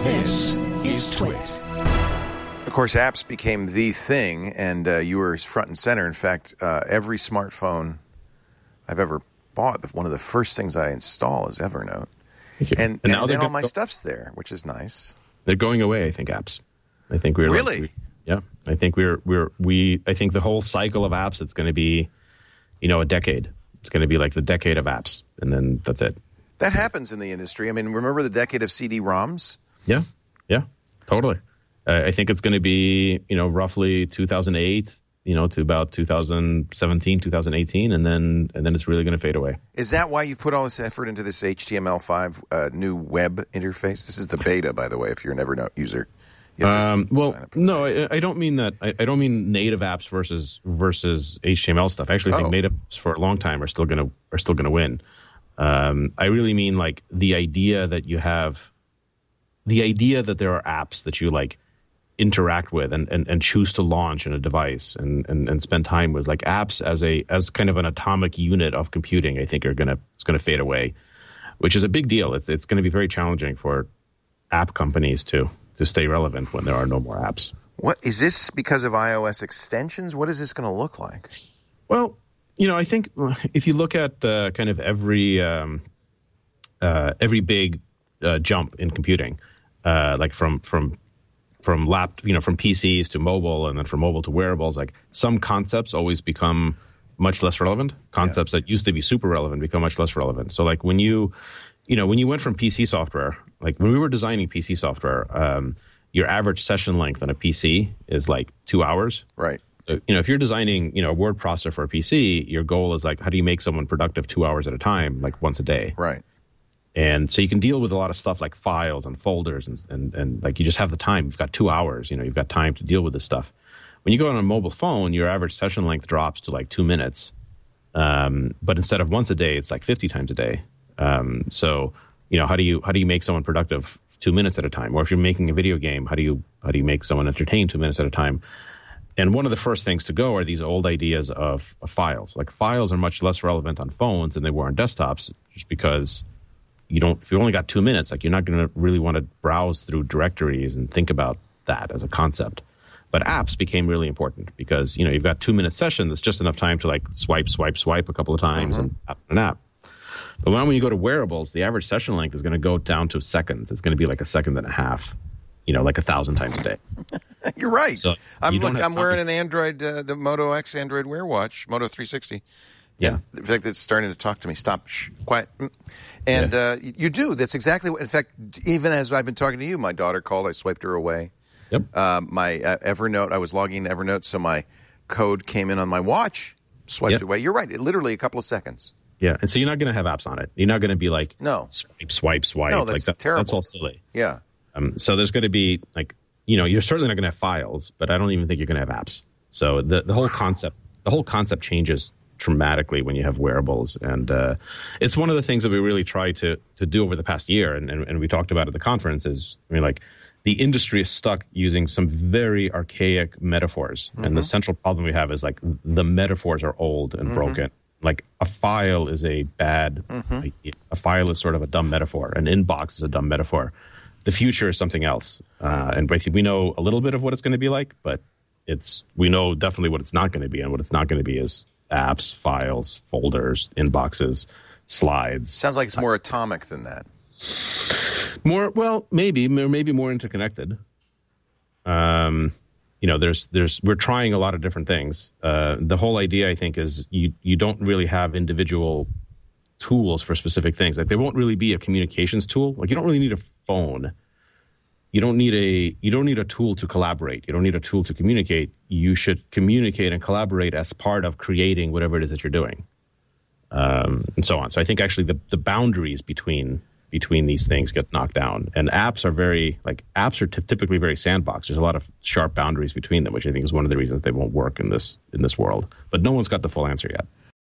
This is Twit. Of course, apps became the thing, and you were front and center. In fact, every smartphone I've ever bought, one of the first things I install is Evernote. And now all my stuff's there, which is nice. They're going away, I think, apps. I think we're really. I think I think the whole cycle of apps, it's going to be, a decade. It's going to be like the decade of apps, and then that's it. That happens in the industry. I mean, remember the decade of CD-ROMs? Yeah, totally. I think it's going to be, roughly 2008, to about 2017, 2018, and then it's really going to fade away. Is that why you put all this effort into this HTML5 new web interface? This is the beta, by the way, if you're an Evernote user. No, I don't mean that. I don't mean native apps versus HTML stuff. I actually think native apps for a long time are still going to win. I really mean like the idea that there are apps that you like interact with and choose to launch in a device and spend time with, like apps as kind of an atomic unit of computing. I think it's going to fade away, which is a big deal. It's going to be very challenging for app companies to stay relevant when there are no more apps. What is this because of iOS extensions? What is this going to look like? Well, I think if you look at kind of every big jump in computing, like from PCs to mobile, and then from mobile to wearables, like some concepts always become much less relevant. Concepts that used to be super relevant become much less relevant. So like when you went from PC software, like when we were designing PC software, your average session length on a PC is like 2 hours. Right. So, if you're designing, a word processor for a PC, your goal is like, how do you make someone productive 2 hours at a time, like once a day? Right. And so you can deal with a lot of stuff like files and folders and like you just have the time. You've got 2 hours, you've got time to deal with this stuff. When you go on a mobile phone, your average session length drops to like 2 minutes. But instead of once a day, it's like 50 times a day. So, how do you make someone productive 2 minutes at a time? Or if you're making a video game, how do you make someone entertained 2 minutes at a time? And one of the first things to go are these old ideas of files. Like files are much less relevant on phones than they were on desktops, just because if you only got 2 minutes, like you're not going to really want to browse through directories and think about that as a concept. But apps became really important because, you've got 2 minute session that's just enough time to like swipe a couple of times and app an app. But when you go to wearables, the average session length is going to go down to seconds. It's going to be like a second and a half, like 1,000 times a day. You're right. So I'm wearing an Android, the Moto X Android Wear Watch, Moto 360. Yeah. In fact, it's starting to talk to me. Stop. Shh. Quiet. And you do. That's exactly what, in fact, even as I've been talking to you, my daughter called. I swiped her away. Yep. My Evernote, I was logging into Evernote, so my code came in on my watch, swiped away. You're right. Literally a couple of seconds. Yeah, and so you're not going to have apps on it. You're not going to be like, swipe. No, that's like terrible. That's all silly. Yeah. So there's going to be like, you're certainly not going to have files, but I don't even think you're going to have apps. So the whole concept changes dramatically when you have wearables, and it's one of the things that we really tried to do over the past year, and we talked about at the conference is, the industry is stuck using some very archaic metaphors, and the central problem we have is like the metaphors are old and broken. Like a file is a bad idea. A file is sort of a dumb metaphor. An inbox is a dumb metaphor. The future is something else. And we know a little bit of what it's going to be like, but we know definitely what it's not going to be. And what it's not going to be is apps, files, folders, inboxes, slides. Sounds like it's more atomic than that. Maybe more interconnected. We're trying a lot of different things. The whole idea, I think, is you don't really have individual tools for specific things. Like there won't really be a communications tool. Like you don't really need a phone. You don't need a tool to collaborate. You don't need a tool to communicate. You should communicate and collaborate as part of creating whatever it is that you're doing, and so on. So I think actually the boundaries between these things get knocked down, and apps are typically very sandbox. There's a lot of sharp boundaries between them, which I think is one of the reasons they won't work in this world. But no one's got the full answer yet.